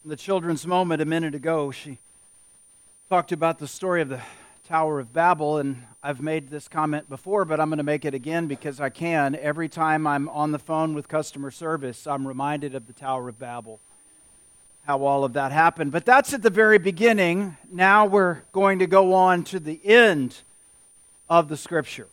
the children's moment a minute ago, she talked about the story of the Tower of Babel, and I've made this comment before, but I'm going to make it again because I can. Every time I'm on the phone with customer service, I'm reminded of the Tower of Babel, how all of that happened. But that's at the very beginning. Now we're going to go on to the end of the Scripture.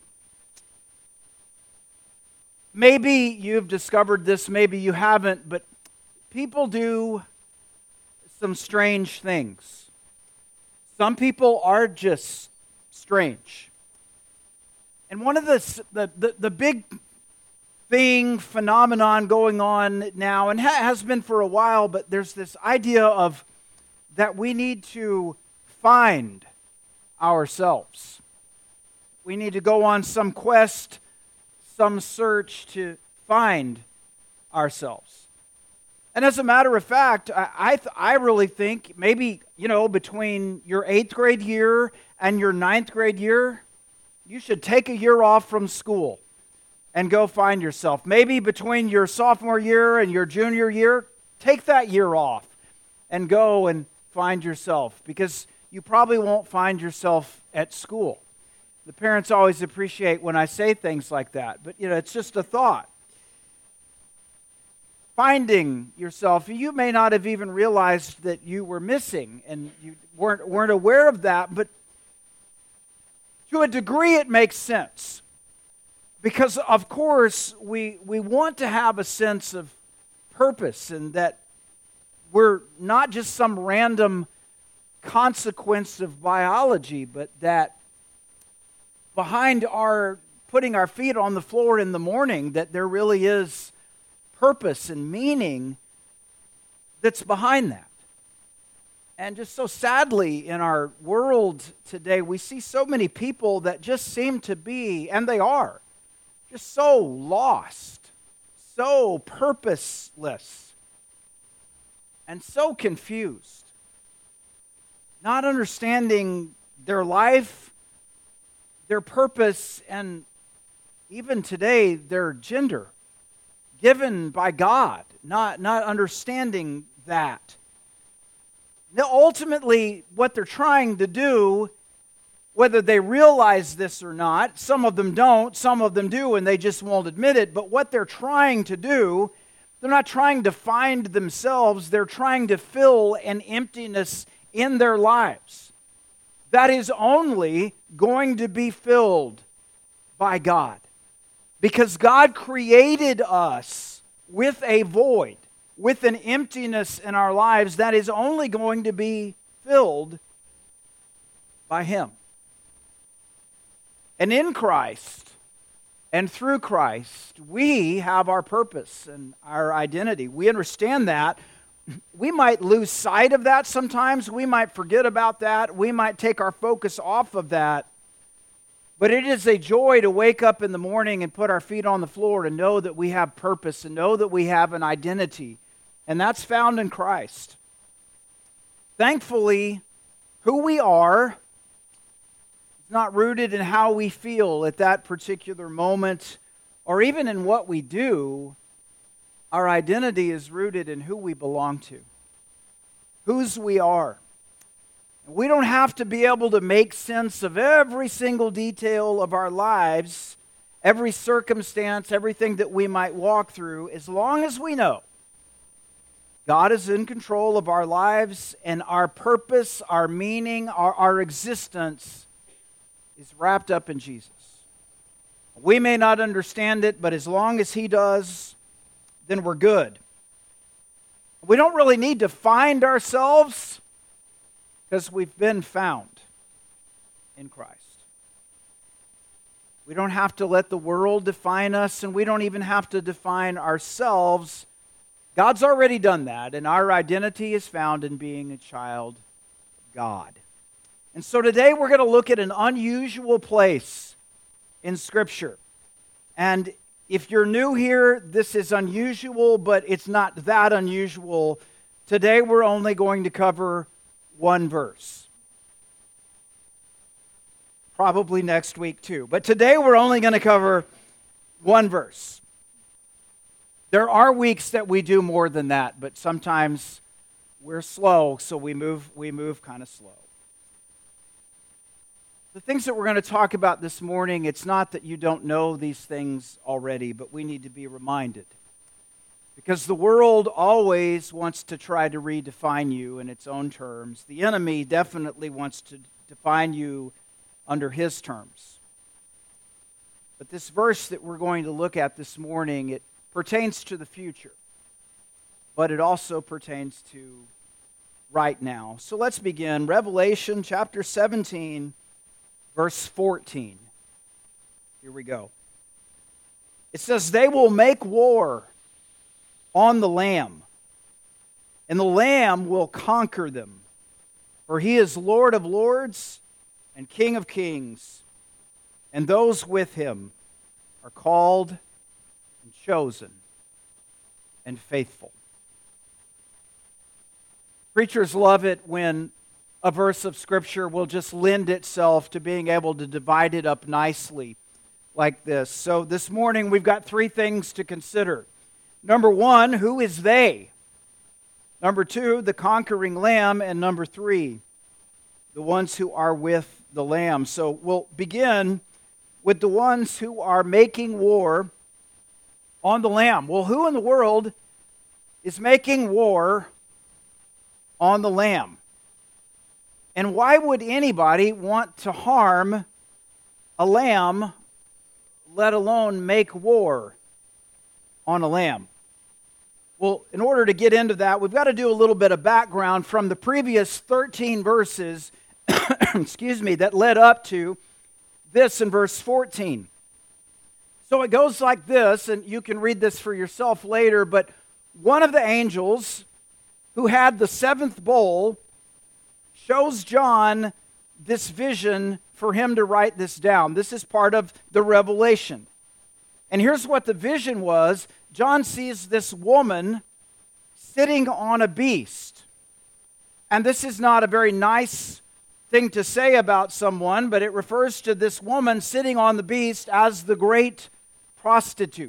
Maybe you've discovered this, maybe you haven't, but people do some strange things. Some people are just strange. And one of the big phenomenon going on now, and has been for a while, but there's this idea of that we need to find ourselves. We need to go on some quest, some search to find ourselves. And as a matter of fact, I really think maybe, between your 8th grade year and your 9th grade year, you should take a year off from school and go find yourself. Maybe between your sophomore year and your junior year, take that year off and go and find yourself, because you probably won't find yourself at school. The parents always appreciate when I say things like that, but it's just a thought. Finding yourself, you may not have even realized that you were missing, and you weren't aware of that, but to a degree it makes sense. Because, of course, we want to have a sense of purpose, and that we're not just some random consequence of biology, but that behind our putting our feet on the floor in the morning, that there really is purpose and meaning that's behind that. And just so sadly in our world today, we see so many people that just seem to be, and they are, just so lost, so purposeless, and so confused, not understanding their life, their purpose, and even today their gender given by God, not understanding that. Now, ultimately, what they're trying to do, whether they realize this or not, some of them don't, some of them do, and they just won't admit it, but what they're trying to do, they're not trying to find themselves, they're trying to fill an emptiness in their lives that is only going to be filled by God. Because God created us with a void, with an emptiness in our lives that is only going to be filled by Him. And in Christ and through Christ, we have our purpose and our identity. We understand that. We might lose sight of that sometimes. We might forget about that. We might take our focus off of that. But it is a joy to wake up in the morning and put our feet on the floor and know that we have purpose and know that we have an identity. And that's found in Christ. Thankfully, who we are is not rooted in how we feel at that particular moment or even in what we do. Our identity is rooted in who we belong to, whose we are. We don't have to be able to make sense of every single detail of our lives, every circumstance, everything that we might walk through, as long as we know God is in control of our lives and our purpose, our meaning, our existence is wrapped up in Jesus. We may not understand it, but as long as He does, then we're good. We don't really need to find ourselves, because we've been found in Christ. We don't have to let the world define us, and we don't even have to define ourselves. God's already done that, and our identity is found in being a child of God. And so today we're going to look at an unusual place in Scripture. And if you're new here, this is unusual, but it's not that unusual. Today we're only going to cover one verse. Probably next week too. But today we're only going to cover one verse. There are weeks that we do more than that, but sometimes we're slow, so we move kind of slow. The things that we're going to talk about this morning, it's not that you don't know these things already, but we need to be reminded. Because the world always wants to try to redefine you in its own terms. The enemy definitely wants to define you under his terms. But this verse that we're going to look at this morning, it pertains to the future. But it also pertains to right now. So let's begin. Revelation chapter 17, verse 14. Here we go. It says, "They will make war on the Lamb, and the Lamb will conquer them. For he is Lord of lords and King of kings, and those with him are called and chosen and faithful." Preachers love it when a verse of Scripture will just lend itself to being able to divide it up nicely like this. So this morning we've got three things to consider. Number one, who is they? Number two, the conquering Lamb. And number three, the ones who are with the Lamb. So we'll begin with the ones who are making war on the Lamb. Well, who in the world is making war on the Lamb? And why would anybody want to harm a lamb, let alone make war on a lamb? Well, in order to get into that, we've got to do a little bit of background from the previous 13 verses, that led up to this in verse 14. So it goes like this, and you can read this for yourself later, but one of the angels who had the seventh bowl shows John this vision for him to write this down. This is part of the revelation. And here's what the vision was. John sees this woman sitting on a beast. And this is not a very nice thing to say about someone, but it refers to this woman sitting on the beast as the great prostitute.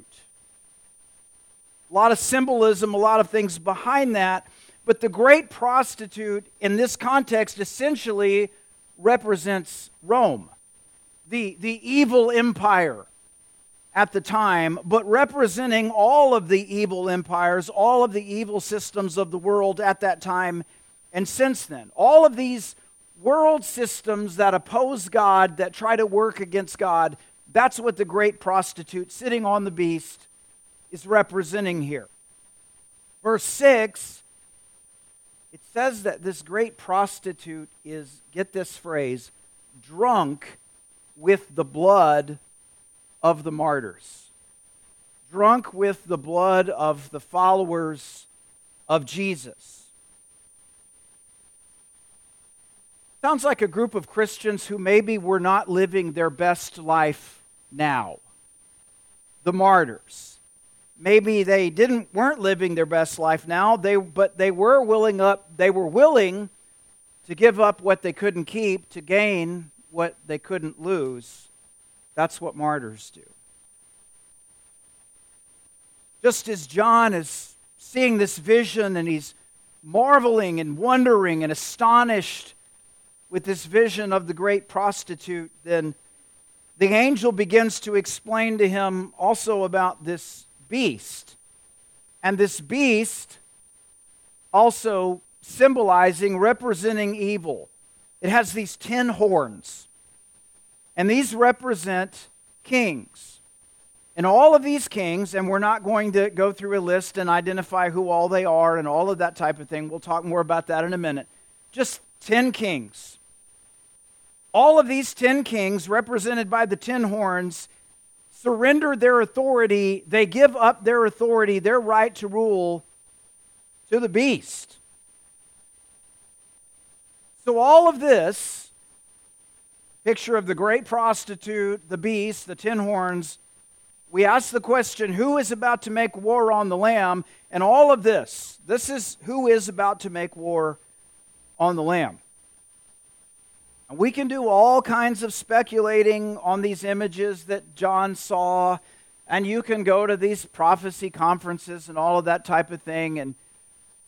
A lot of symbolism, a lot of things behind that. But the great prostitute in this context essentially represents Rome, the evil empire at the time, but representing all of the evil empires, all of the evil systems of the world at that time and since then. All of these world systems that oppose God, that try to work against God, that's what the great prostitute sitting on the beast is representing here. Verse 6, it says that this great prostitute is, get this phrase, drunk with the blood of the martyrs. Drunk with the blood of the followers of Jesus. Sounds like a group of Christians who maybe were not living their best life now. The martyrs. Maybe they weren't living their best life now, but they were willing to give up what they couldn't keep to gain what they couldn't lose. That's what martyrs do. Just as John is seeing this vision and he's marveling and wondering and astonished with this vision of the great prostitute, then the angel begins to explain to him also about this beast. And this beast also symbolizing, representing evil. It has these 10 horns. And these represent kings. And all of these kings, and we're not going to go through a list and identify who all they are and all of that type of thing. We'll talk more about that in a minute. Just 10 kings. All of these 10 kings, represented by the 10 horns, surrender their authority. They give up their authority, their right to rule, to the beast. So all of this, picture of the great prostitute, the beast, the 10 horns, we ask the question, who is about to make war on the Lamb? And all of this is who is about to make war on the Lamb. And we can do all kinds of speculating on these images that John saw, and you can go to these prophecy conferences and all of that type of thing, and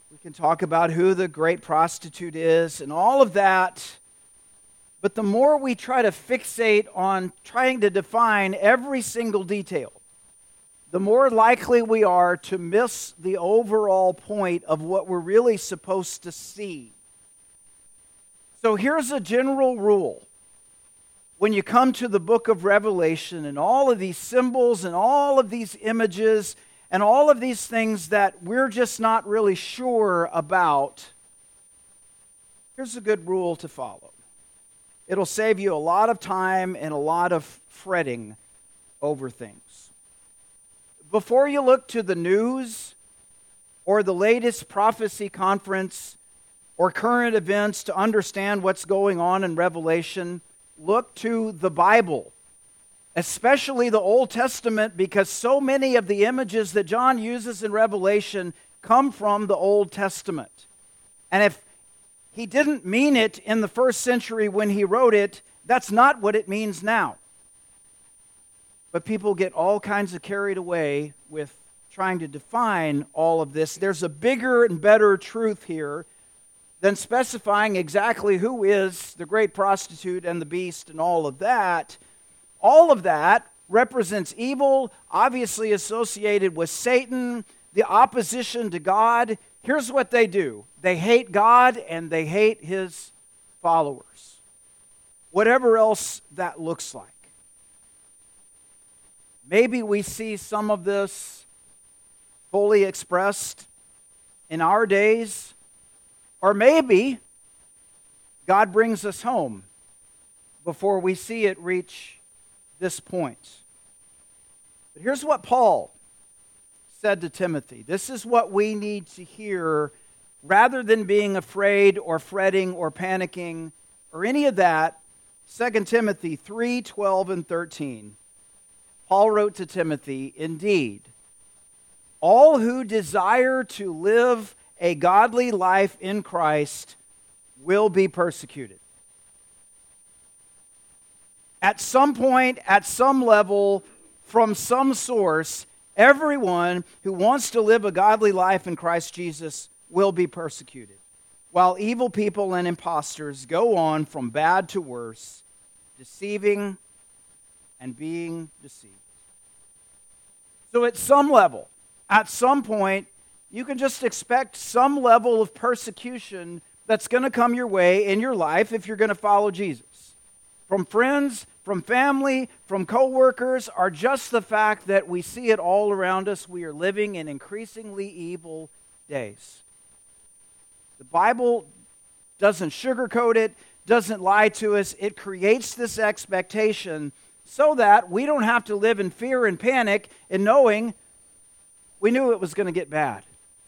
We can talk about who the great prostitute is and all of that. But the more we try to fixate on trying to define every single detail, the more likely we are to miss the overall point of what we're really supposed to see. So here's a general rule. When you come to the book of Revelation and all of these symbols and all of these images and all of these things that we're just not really sure about, here's a good rule to follow. It'll save you a lot of time and a lot of fretting over things. Before you look to the news or the latest prophecy conference or current events to understand what's going on in Revelation, look to the Bible, especially the Old Testament, because so many of the images that John uses in Revelation come from the Old Testament. And if he didn't mean it in the first century when he wrote it, that's not what it means now. But people get all kinds of carried away with trying to define all of this. There's a bigger and better truth here than specifying exactly who is the great prostitute and the beast and all of that. All of that represents evil, obviously associated with Satan, the opposition to God. Here's what they do. They hate God and they hate his followers. Whatever else that looks like. Maybe we see some of this fully expressed in our days, or maybe God brings us home before we see it reach this point. But here's what Paul said to Timothy. This is what we need to hear rather than being afraid or fretting or panicking or any of that. 2 Timothy 3:12 and 13. Paul wrote to Timothy, "Indeed, all who desire to live a godly life in Christ will be persecuted." At some point, at some level, from some source, everyone who wants to live a godly life in Christ Jesus will be persecuted, while evil people and impostors go on from bad to worse, deceiving and being deceived. So at some level, at some point, you can just expect some level of persecution that's going to come your way in your life if you're going to follow Jesus. From friends, from family, from coworkers, or just the fact that we see it all around us. We are living in increasingly evil days. The Bible doesn't sugarcoat it, doesn't lie to us. It creates this expectation so that we don't have to live in fear and panic and knowing we knew it was going to get bad.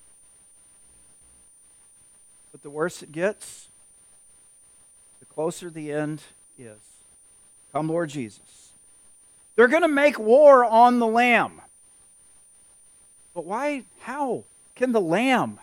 But the worse it gets, the closer the end is. Come, Lord Jesus. They're going to make war on the Lamb. But why? How can the Lamb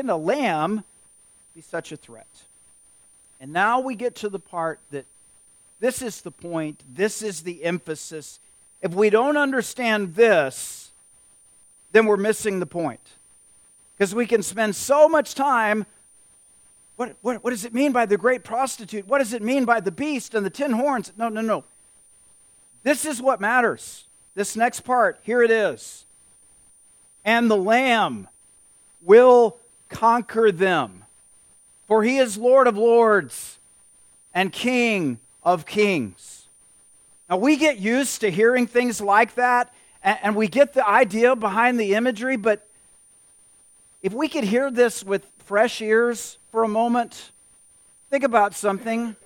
be such a threat? And now we get to the part that this is the point, this is the emphasis. If we don't understand this, then we're missing the point. Because we can spend so much time, what does it mean by the great prostitute? What does it mean by the beast and the 10 horns? No. This is what matters. This next part, here it is. And the Lamb will conquer them, for he is Lord of lords and King of kings. Now we get used to hearing things like that, and we get the idea behind the imagery, but if we could hear this with fresh ears for a moment, think about something.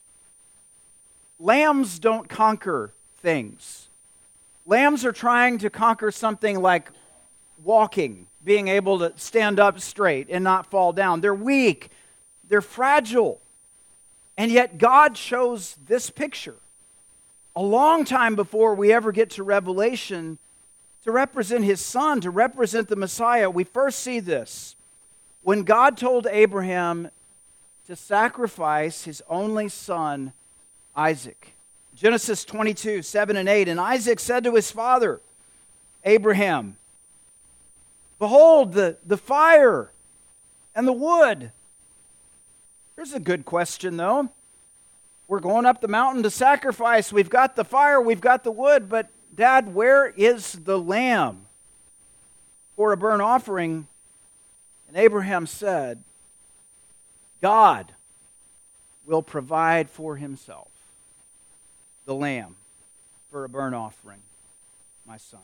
Lambs don't conquer things. Lambs are trying to conquer something like walking, being able to stand up straight and not fall down. They're weak. They're fragile. And yet God chose this picture a long time before we ever get to Revelation to represent his son, to represent the Messiah. We first see this when God told Abraham to sacrifice his only son, Isaac. Genesis 22, 7 and 8. And Isaac said to his father, Abraham, "Behold, the fire and the wood? Here's a good question, though. We're going up the mountain to sacrifice. We've got the fire, we've got the wood, but Dad, where is the lamb for a burnt offering? And Abraham said, God will provide for himself the lamb for a burnt offering, my son.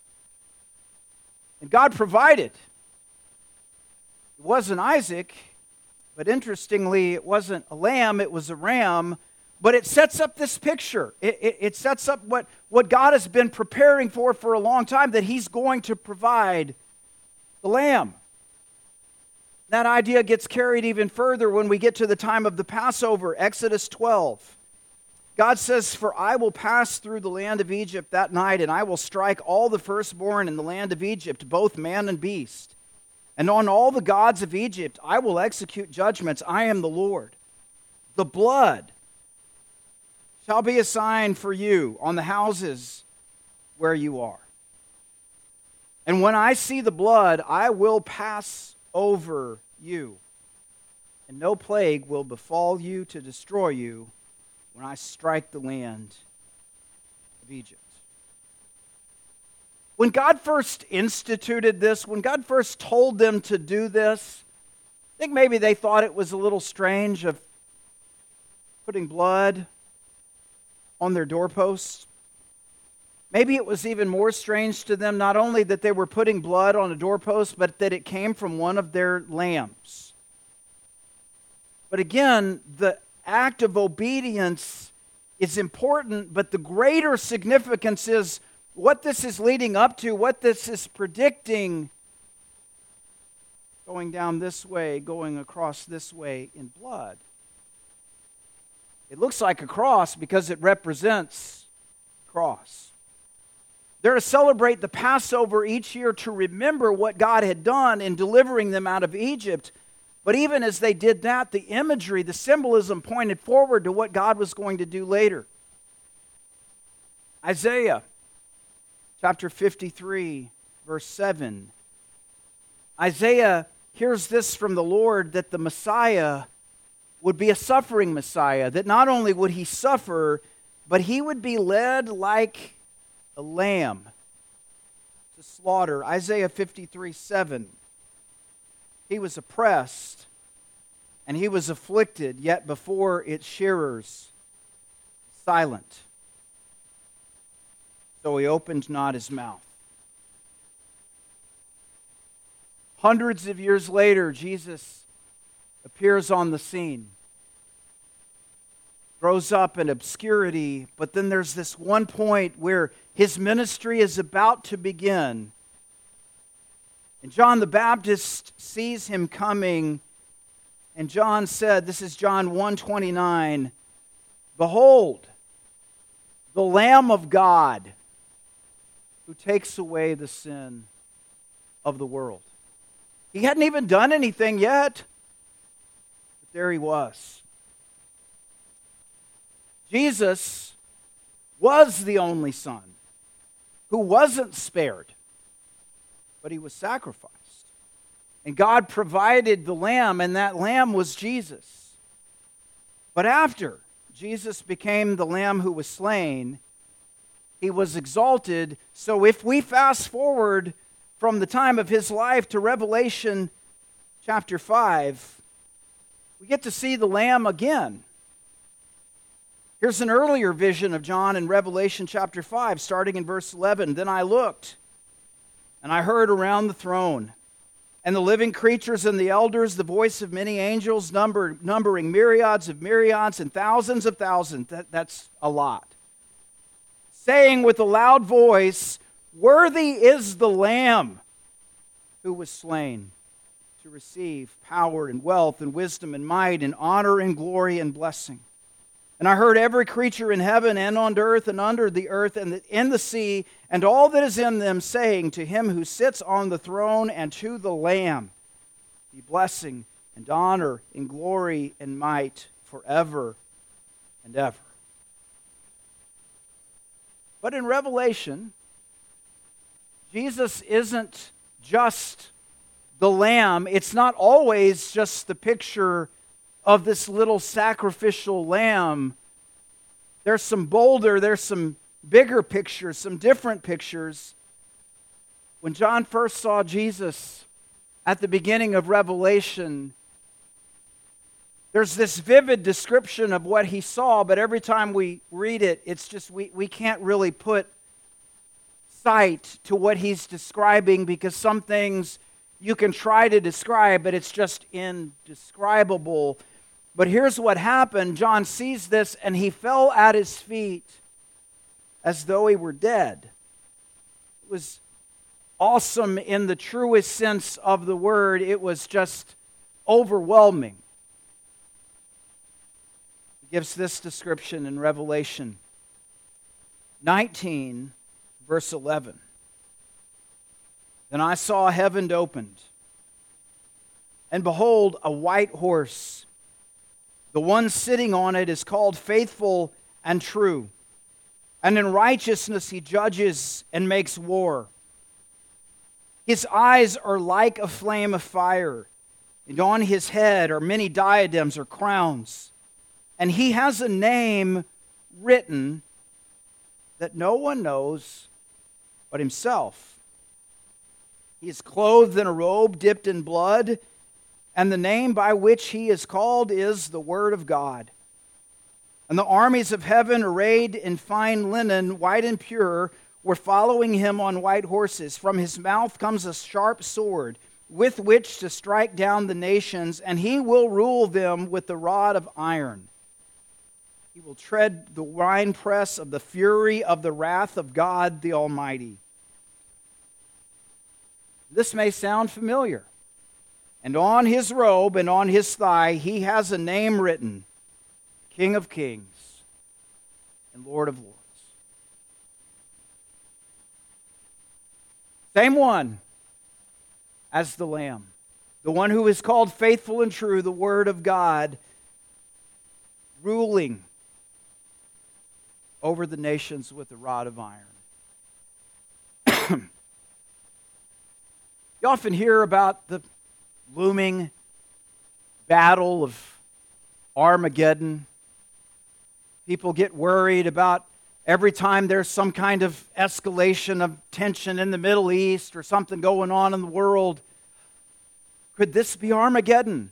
And God provided. It wasn't Isaac, but interestingly, it wasn't a lamb, it was a ram. But it sets up this picture. It sets up what God has been preparing for a long time, that he's going to provide the lamb. That idea gets carried even further when we get to the time of the Passover, Exodus 12. God says, "For I will pass through the land of Egypt that night, and I will strike all the firstborn in the land of Egypt, both man and beast. And on all the gods of Egypt I will execute judgments. I am the Lord. The blood shall be a sign for you on the houses where you are. And when I see the blood, I will pass over you, and no plague will befall you to destroy you when I strike the land of Egypt." When God first instituted this, when God first told them to do this, I think maybe they thought it was a little strange of putting blood on their doorposts. Maybe it was even more strange to them not only that they were putting blood on a doorpost, but that it came from one of their lambs. But again, the act of obedience is important, but the greater significance is what this is leading up to, what this is predicting, going down this way, going across this way in blood. It looks like a cross because it represents a cross. They're to celebrate the Passover each year to remember what God had done in delivering them out of Egypt. But even as they did that, the imagery, the symbolism pointed forward to what God was going to do later. Isaiah chapter 53, verse 7. Isaiah hears this from the Lord, that the Messiah would be a suffering Messiah, that not only would he suffer, but he would be led like a lamb to slaughter. Isaiah 53, 7. He was oppressed and he was afflicted, yet before its shearers silent. So he opened not his mouth. Hundreds of years later, Jesus appears on the scene. Grows up in obscurity, but then there's this one point where his ministry is about to begin. And John the Baptist sees him coming, and John said, this is John 1:29, "Behold, the Lamb of God who takes away the sin of the world." He hadn't even done anything yet, but there he was. Jesus was the only Son who wasn't spared, but he was sacrificed. And God provided the lamb, and that lamb was Jesus. But after Jesus became the lamb who was slain, he was exalted. So if we fast forward from the time of his life to Revelation chapter 5, we get to see the lamb again. Here's an earlier vision of John in Revelation chapter 5, starting in verse 11. "Then I looked, and I heard around the throne, and the living creatures and the elders, the voice of many angels, numbering myriads of myriads and thousands of thousands." That's a lot. "Saying with a loud voice, Worthy is the Lamb who was slain to receive power and wealth and wisdom and might and honor and glory and blessing. And I heard every creature in heaven and on earth and under the earth and in the sea and all that is in them saying, to him who sits on the throne and to the Lamb be blessing and honor and glory and might forever and ever." But in Revelation, Jesus isn't just the lamb, it's not always just the picture of this little sacrificial lamb. There's some bolder, there's some bigger pictures, some different pictures. When John first saw Jesus at the beginning of Revelation, there's this vivid description of what he saw, but every time we read it, it's just we can't really put sight to what he's describing, because some things you can try to describe, but it's just indescribable. But here's what happened. John sees this, and he fell at his feet as though he were dead. It was awesome in the truest sense of the word. It was just overwhelming. He gives this description in Revelation 19, verse 11. Then I saw heaven opened, and behold, a white horse. The one sitting on it is called Faithful and True, and in righteousness he judges and makes war. His eyes are like a flame of fire, and on his head are many diadems or crowns. And he has a name written that no one knows but himself. He is clothed in a robe dipped in blood, and the name by which he is called is the Word of God. And the armies of heaven, arrayed in fine linen, white and pure, were following him on white horses. From his mouth comes a sharp sword, with which to strike down the nations, and he will rule them with the rod of iron. He will tread the winepress of the fury of the wrath of God the Almighty. This may sound familiar. And on his robe and on his thigh he has a name written, King of Kings and Lord of Lords. Same one as the Lamb. The one who is called Faithful and True, the Word of God, ruling over the nations with a rod of iron. You often hear about the looming battle of Armageddon. People get worried about every time there's some kind of escalation of tension in the Middle East or something going on in the world. Could this be Armageddon?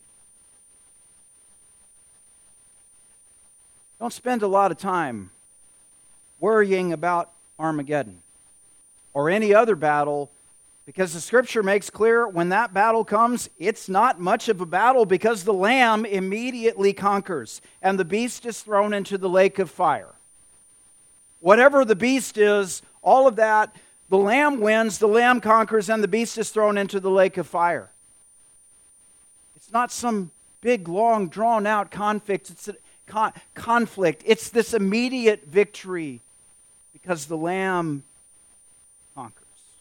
Don't spend a lot of time worrying about Armageddon or any other battle, because the Scripture makes clear when that battle comes, it's not much of a battle, because the Lamb immediately conquers and the beast is thrown into the lake of fire. Whatever the beast is, all of that, the Lamb wins, the Lamb conquers, and the beast is thrown into the lake of fire. It's not some big, long, drawn-out conflict. It's this immediate victory because the Lamb conquers.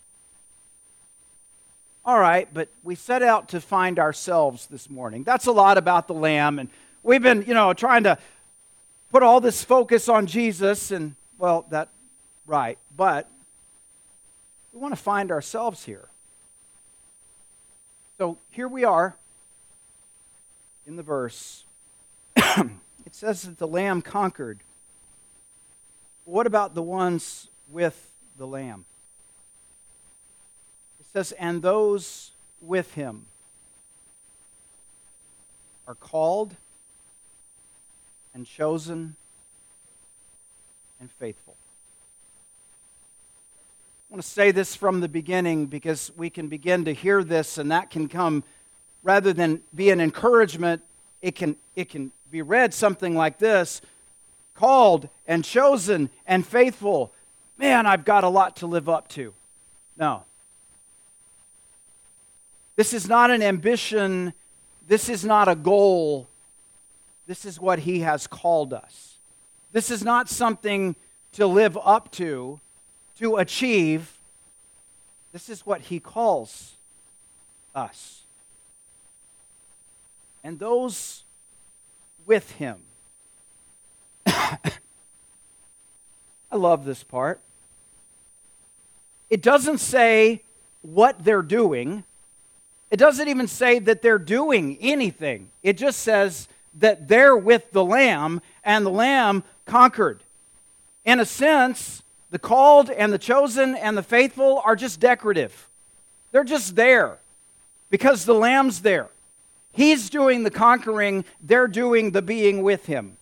All right, but we set out to find ourselves this morning. That's a lot about the Lamb, and we've been, trying to put all this focus on Jesus, and, well, that's right, but we want to find ourselves here. So here we are in the verse. It says that the Lamb conquered. What about the ones with the Lamb? It says, and those with him are called and chosen and faithful. I want to say this from the beginning because we can begin to hear this, and that can come, rather than be an encouragement, it can be read something like this: called and chosen and faithful. Man, I've got a lot to live up to. No. This is not an ambition. This is not a goal. This is what he has called us. This is not something to live up to achieve. This is what he calls us. And those with him. I love this part. It doesn't say what they're doing. It doesn't even say that they're doing anything. It just says that they're with the Lamb, and the Lamb conquered. In a sense, the called and the chosen and the faithful are just decorative. They're just there because the Lamb's there. He's doing the conquering. They're doing the being with him.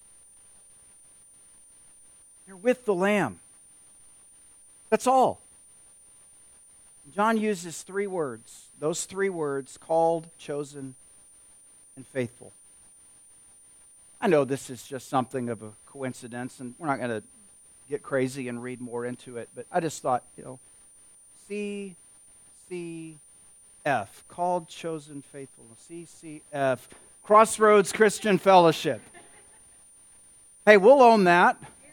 You're with the Lamb. That's all. John uses three words. Those three words, called, chosen, and faithful. I know this is just something of a coincidence, and we're not going to get crazy and read more into it, but I just thought, CCF, called, chosen, faithful. CCF, Crossroads Christian Fellowship. Hey, we'll own that.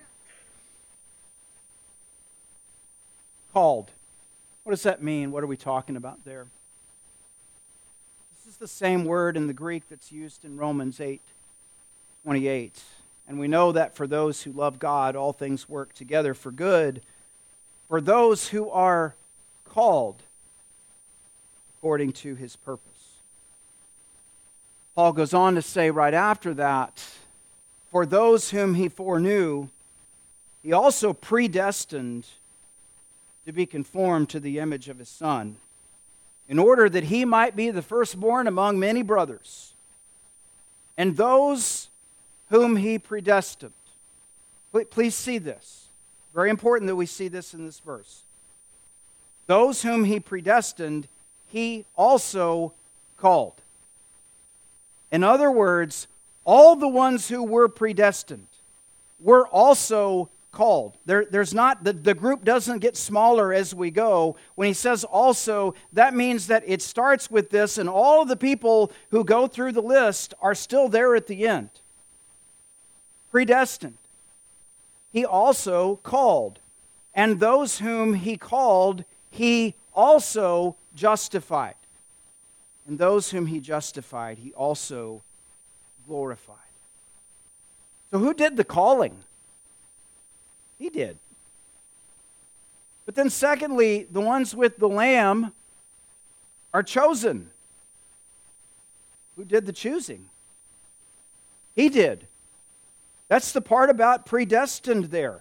Called. What does that mean? What are we talking about there? This is the same word in the Greek that's used in Romans 8:28. And we know that for those who love God, all things work together for good, for those who are called according to his purpose. Paul goes on to say right after that, for those whom he foreknew, he also predestined to be conformed to the image of his Son, in order that he might be the firstborn among many brothers. And those whom he predestined. Please see this. Very important that we see this in this verse. Those whom he predestined, he also called. In other words, all the ones who were predestined were also called. There's not, the group doesn't get smaller as we go. When he says also, that means that it starts with this, and all of the people who go through the list are still there at the end. Predestined. He also called. And those whom he called, he also justified. And those whom he justified, he also glorified. So who did the calling? He did. But then secondly, the ones with the Lamb are chosen. Who did the choosing? He did. That's the part about predestined there.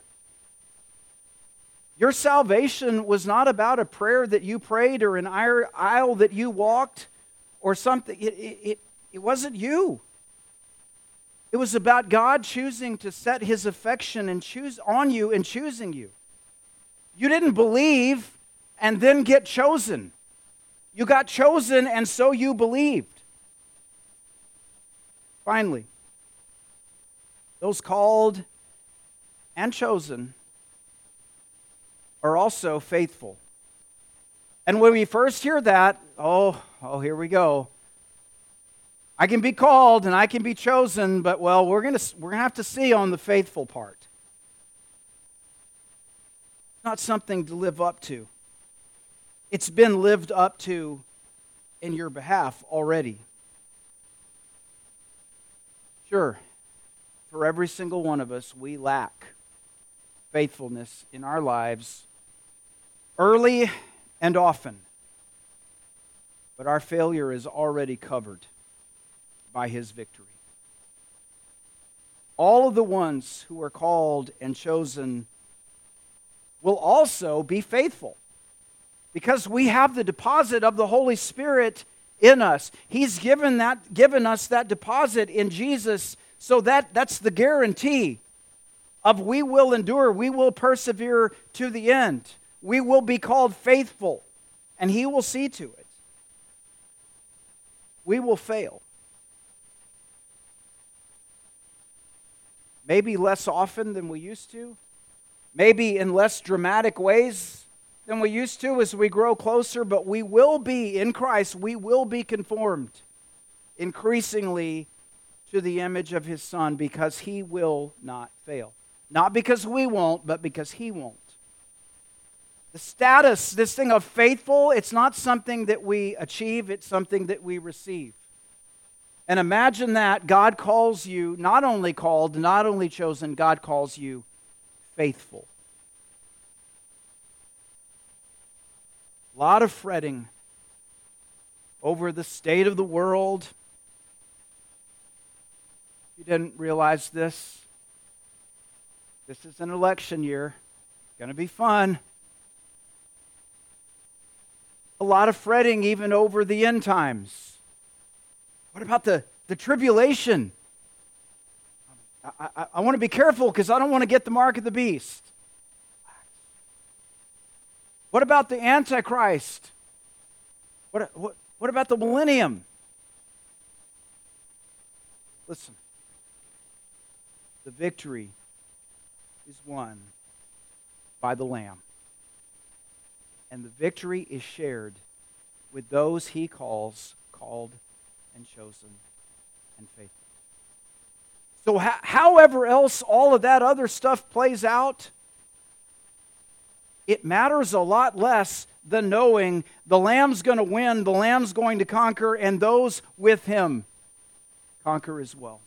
Your salvation was not about a prayer that you prayed or an aisle that you walked or something. It wasn't you. It was about God choosing to set his affection and choose on you and choosing you. You didn't believe and then get chosen. You got chosen and so you believed. Finally, those called and chosen are also faithful. And when we first hear that, oh, here we go. I can be called and I can be chosen, but well, we're gonna have to see on the faithful part. It's not something to live up to. It's been lived up to in your behalf already. Sure, for every single one of us, we lack faithfulness in our lives early and often. But our failure is already covered by his victory. All of the ones who are called and chosen will also be faithful because we have the deposit of the Holy Spirit in us. He's given us that deposit in Jesus, so that's the guarantee of we will endure, we will persevere to the end. We will be called faithful, and he will see to it. We will fail. Maybe less often than we used to. Maybe in less dramatic ways than we used to as we grow closer, but we will be, in Christ, we will be conformed increasingly to the image of his Son because he will not fail. Not because we won't, but because he won't. The status, this thing of faithful, it's not something that we achieve, it's something that we receive. And imagine that God calls you, not only called, not only chosen, God calls you faithful. A lot of fretting over the state of the world. You didn't realize this. This is an election year. It's going to be fun. A lot of fretting even over the end times. What about the tribulation? I want to be careful because I don't want to get the mark of the beast. What about the Antichrist? What about the millennium? Listen, the victory is won by the Lamb. And the victory is shared with those he calls called and chosen and faithful. So however else all of that other stuff plays out, it matters a lot less than knowing the Lamb's going to win, the Lamb's going to conquer, and those with him conquer as well.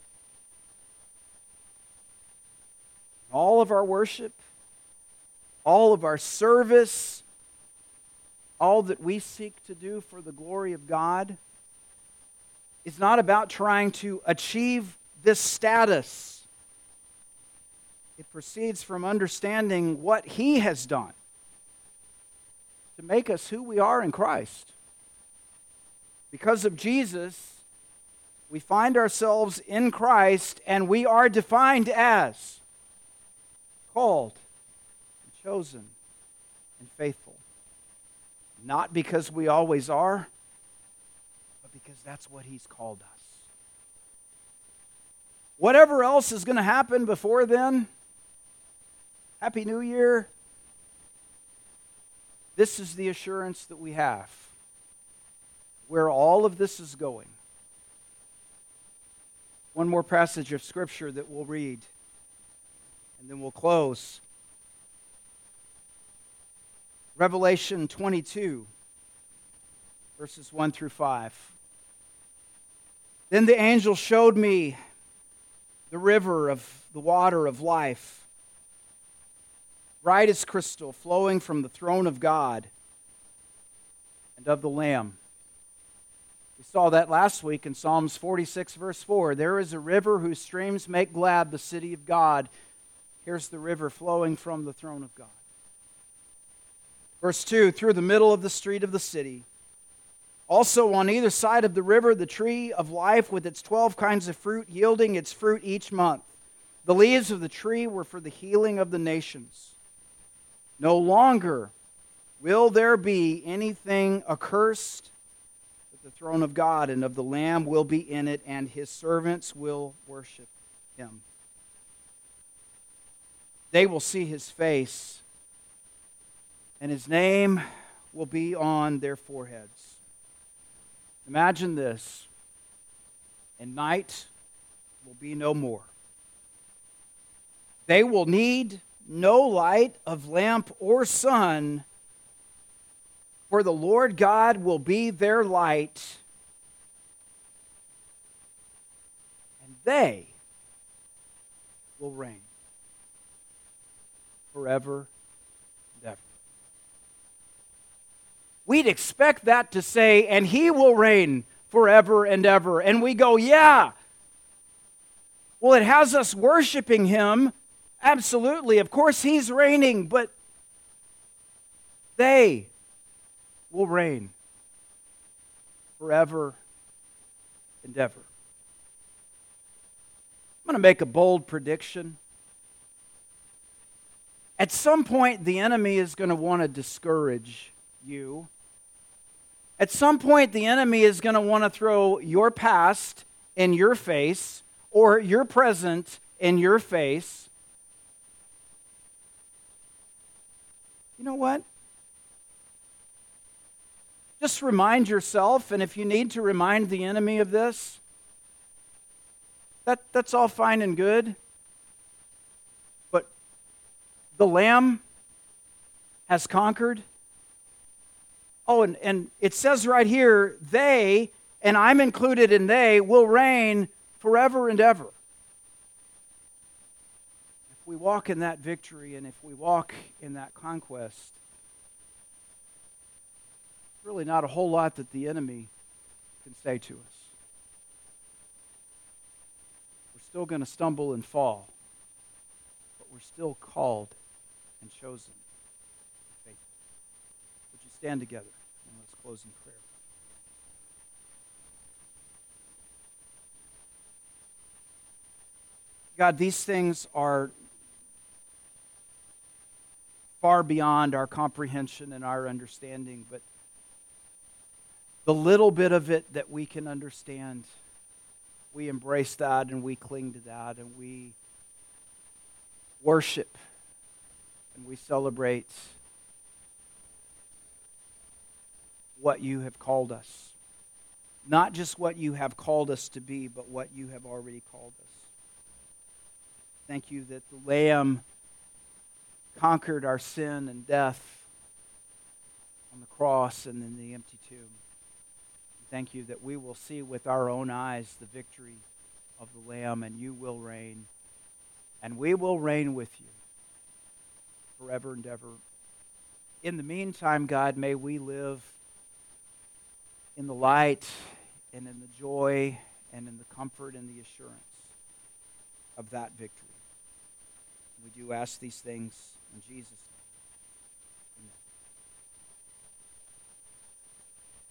All of our worship, all of our service, all that we seek to do for the glory of God is not about trying to achieve this status. It proceeds from understanding what he has done to make us who we are in Christ. Because of Jesus, we find ourselves in Christ and we are defined as called, and chosen, and faithful. Not because we always are, but because that's what he's called us. Whatever else is going to happen before then, Happy New Year. This is the assurance that we have where all of this is going. One more passage of Scripture that we'll read, and then we'll close. Revelation 22, verses 1 through 5. Then the angel showed me the river of the water of life, bright as crystal, flowing from the throne of God and of the Lamb. We saw that last week in Psalms 46, verse 4. There is a river whose streams make glad the city of God. Here's the river flowing from the throne of God. Verse 2, through the middle of the street of the city. Also on either side of the river, the tree of life with its 12 kinds of fruit, yielding its fruit each month. The leaves of the tree were for the healing of the nations. No longer will there be anything accursed, but the throne of God and of the Lamb will be in it, and his servants will worship him. They will see his face, and his name will be on their foreheads. Imagine this, and night will be no more. They will need no light of lamp or sun, for the Lord God will be their light, and they will reign forever and ever. We'd expect that to say, and he will reign forever and ever. And we go, yeah. Well, it has us worshiping him. Absolutely. Of course, he's reigning, but they will reign forever and ever. I'm going to make a bold prediction. At some point, the enemy is going to want to discourage you. At some point, the enemy is going to want to throw your past in your face or your present in your face. You know what? Just remind yourself, and if you need to remind the enemy of this, that's all fine and good. But the Lamb has conquered. Oh, and it says right here, they, and I'm included in they, will reign forever and ever. If we walk in that victory and if we walk in that conquest, really not a whole lot that the enemy can say to us. We're still going to stumble and fall, but we're still called and chosen. Faithful. Would you stand together and let's close in prayer. God, these things are far beyond our comprehension and our understanding, but the little bit of it that we can understand, we embrace that and we cling to that and we worship and we celebrate what you have called us. Not just what you have called us to be, but what you have already called us. Thank you that the Lamb conquered our sin and death on the cross and in the empty tomb. Thank you that we will see with our own eyes the victory of the Lamb, and you will reign, and we will reign with you forever and ever. In the meantime, God, may we live in the light and in the joy and in the comfort and the assurance of that victory. We do ask these things in Jesus' name.